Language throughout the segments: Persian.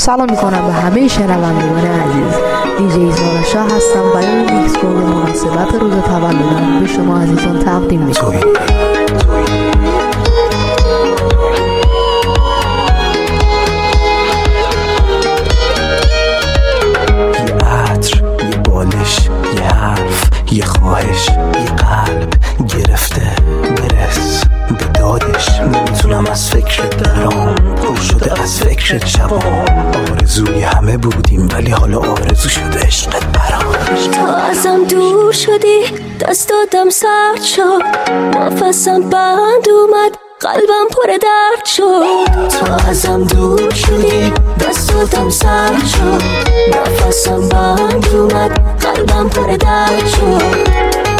سلام میکنم به همه شنوندگان عزیز. دیجی زارا شاه هستم و این میکس رو به مناسبت روز تولدم به شما عزیزان تقدیم میکنم. یه عطر، یه بالش، یه حرف، یه خواهش، یه قلب گرفته برس به دادش. نمیتونم از فکرت درام، پر شده از فکرت شبام. آرزوی همه بودیم ولی حالا آرزو شده عشقت برام. تا ازم دور شدی دست دادم سرد شد، نفسم بند اومد قلبم پر درد شد. تا ازم دور شدی دست دادم سرد شد، نفسم بند اومد قلبم پر درد شد.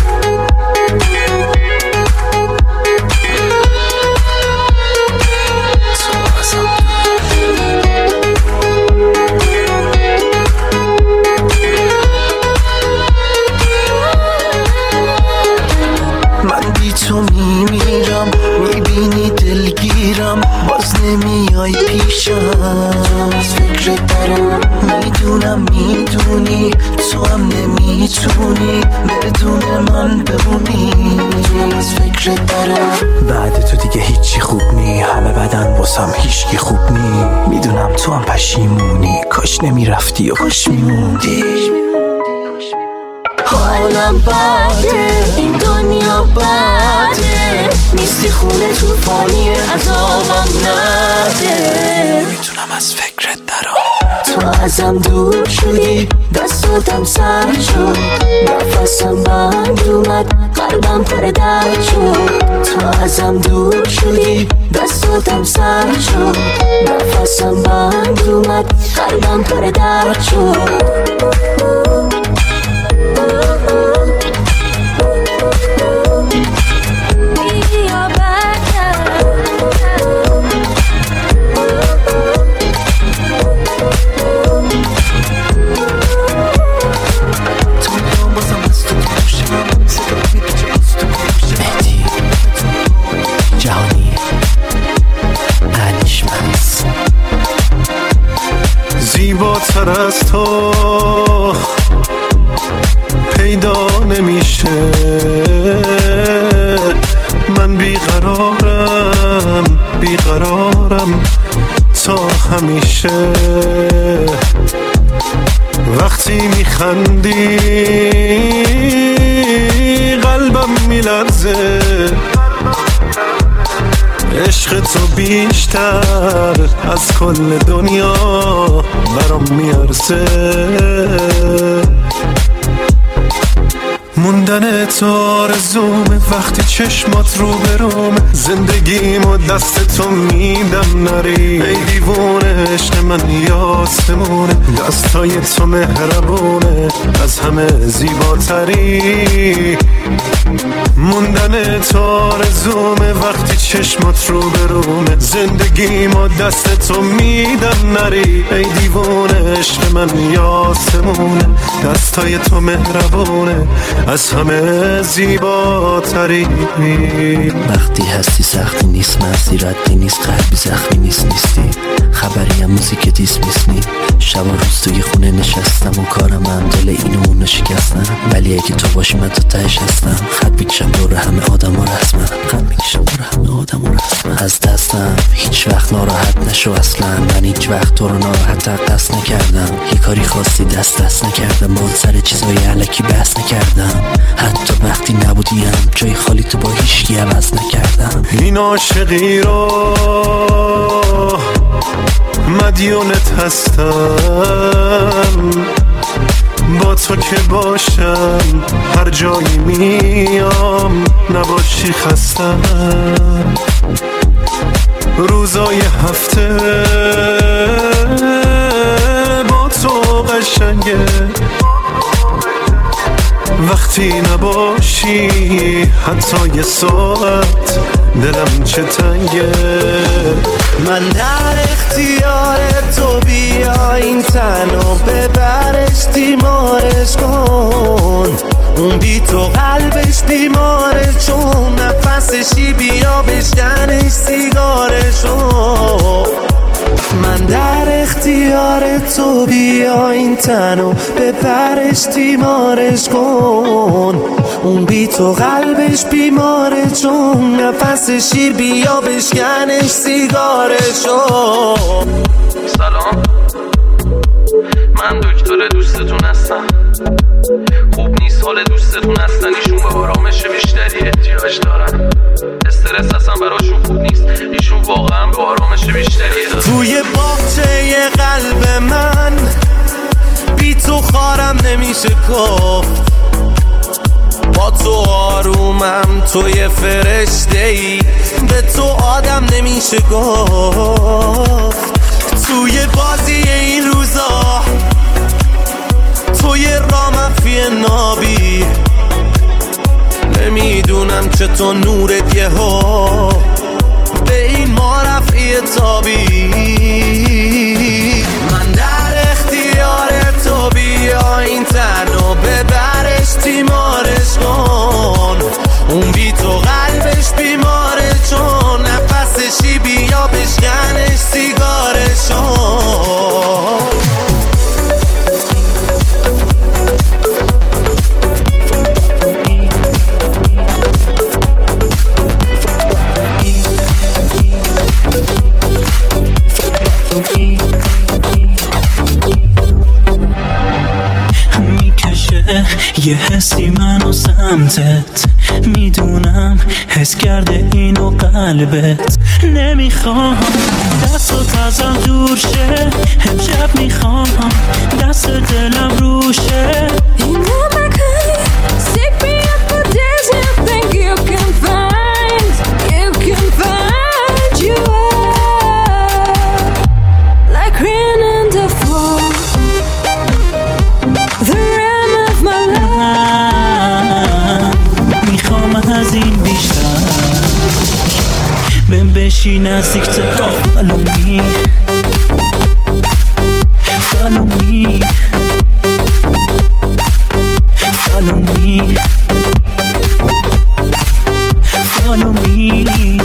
تو میمیرم، میبینی دلگیرم، باز نمیای پیشم. از فکرت برام میدونم میدونی تو هم نمیتونی بدون من بمونی. از فکرت برام بعد تو دیگه هیچی خوب نی، همه بدن واسم هیچکی خوب نی. میدونم تو هم پشیمونی، کاش نمیرفتی و کاش میموندی. حالم بده، این دنیا بده، نیستی خونه توفانی عذابم نده. میتونم از فکرت درام. تو ازم دور شدی دست دادم سرد شد، نفسم بند اومد قلبم پر درد شد. تو ازم دور شدی دست دادم سرد شد، نفسم بند اومد قلبم پر درد شد. زیباتر از تو پیدا نمیشه، من بیقرارم تا همیشه. وقتی میخندی قلبم میلرزه، عشق تو بیشتر از کل دنیا برام میارزه. موندن تو آرزومه، وقتی چشمات رو بروم، زندگیمو دست تو میدم نری. ای دیوونه عشق من یاسمونه، دستای تو مهربونه، از همه زیباتری. موندن تو آرزومه، وقتی چشمات رو برومه، زندگیمو دست تو میدم نری. ای دیوونه عشق من یاسمونه، دستای تو مهربونه، از همه زیباتری. وقتی هستی سختی نیست، مرزی ردی نیست، قلبی زخمی نیستی. خبری هم موزیک دیس میسنی. شب و روز توی خونه نشستم و کارم هم دل اینو اونو شکستم، ولی اگه تو باشی من تو تهش هستم. خط میکشم دور همه آدم ها رسمم، از دستم هیچ وقت ناراحت نشو اصلا. من هیچ وقت تو رو ناراحت قصد نکردم، یه کاری خاصی دست نکردم، با سر چیزای علکی بحث نکردم. حتی وقتی نبودیم جای خالی تو با هیچکی عوض نکردم. این عاشقی رو مدیونت هستم، با تو که باشم هر جایی میام، نباشی خستم. روزای هفته با تو قشنگه، وقتی نباشی حتی یه ساعت دلم چه تنگه. من در اختیار تو، بیا این تنو ببرش تیمارش کن. اون بی تو قلبش بیماره، چون نفسشی بیا بشکنش سیگارشو. من در اختیار اختیار تو، بیا این تنو ببرش تیمارش کن. اون بی تو قلبش بیماره چون نفس شیر، بیا بشکنش سیگارشو. سلام، من دکتر دوستتون هستم. خوب نیست حال دوستتون هستن، ایشون به آرامش بیشتری احتیاج دارن. استرس اصلا براشون خوب نیست، ایشون واقعا به آرامش بیشتری دارن. توی باغچه قلب من بی تو خارم نمیشه گفت. با تو آرومم، توی فرشته‌ای، به تو آدم نمیشه گفت. توی بازی این روزا، توی رامفی نابی، نمیدونم چطور نورت یهو به این ما رفعی تابی. من در اختیار تو، بیا این تنو ببرش تیمارش کن. اون بی تو قلبش بیماره چون نفسشی، بیا بشکنش سیگارشو. یه حسی منو سمتت، میدونم حس کرده اینو قلبت. نمیخوام دستت ازم دور شه، امشب میخوام دست دلم روشه. بشی نزدیک تا follow me follow me follow me follow me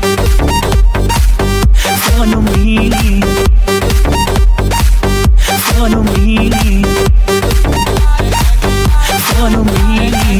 follow me follow me follow me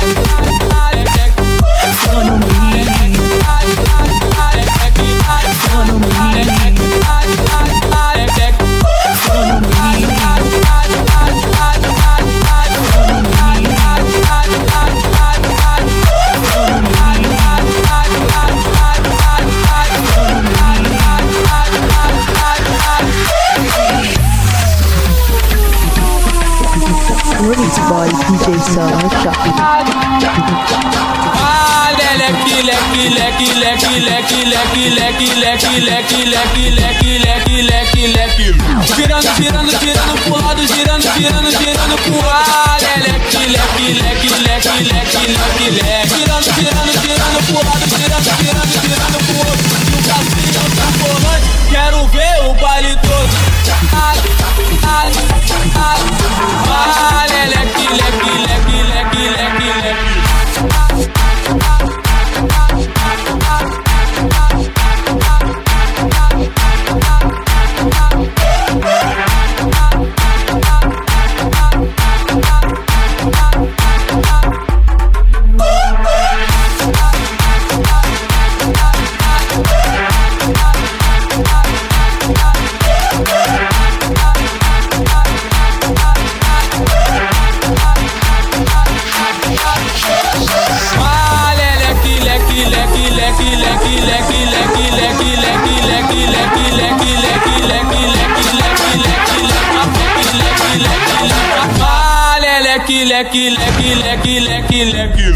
Released by DJ Sarah Shafi. Girando pro lado, girando pro ar. Leque, girando pro lado, girando pro outro. E o Brasil é o volante, quero ver o baile todo. Leque.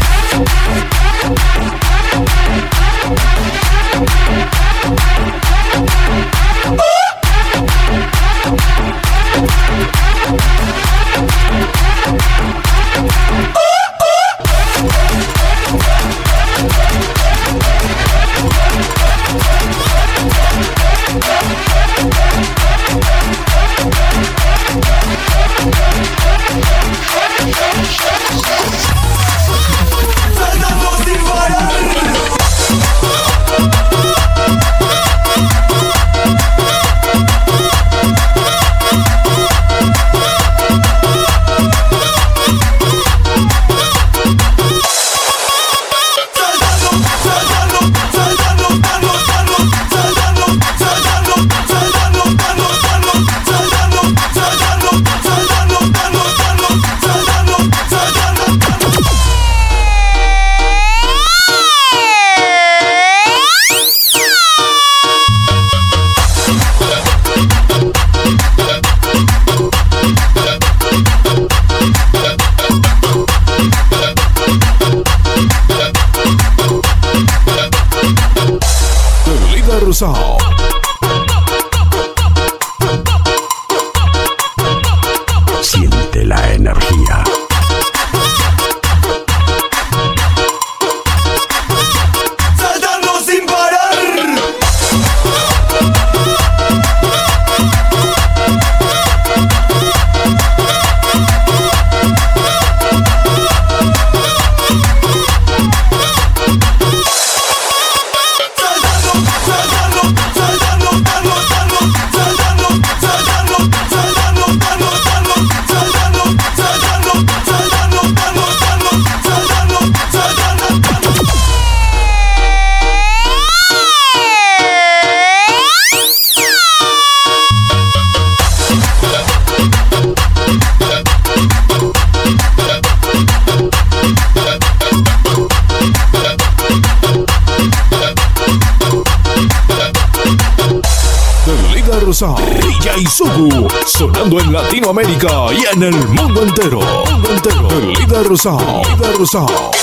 Rosado. Siente la energía. Saltando sin parar. DJ Sugu, sonando en Latinoamérica y en el mundo entero. El líder rosado.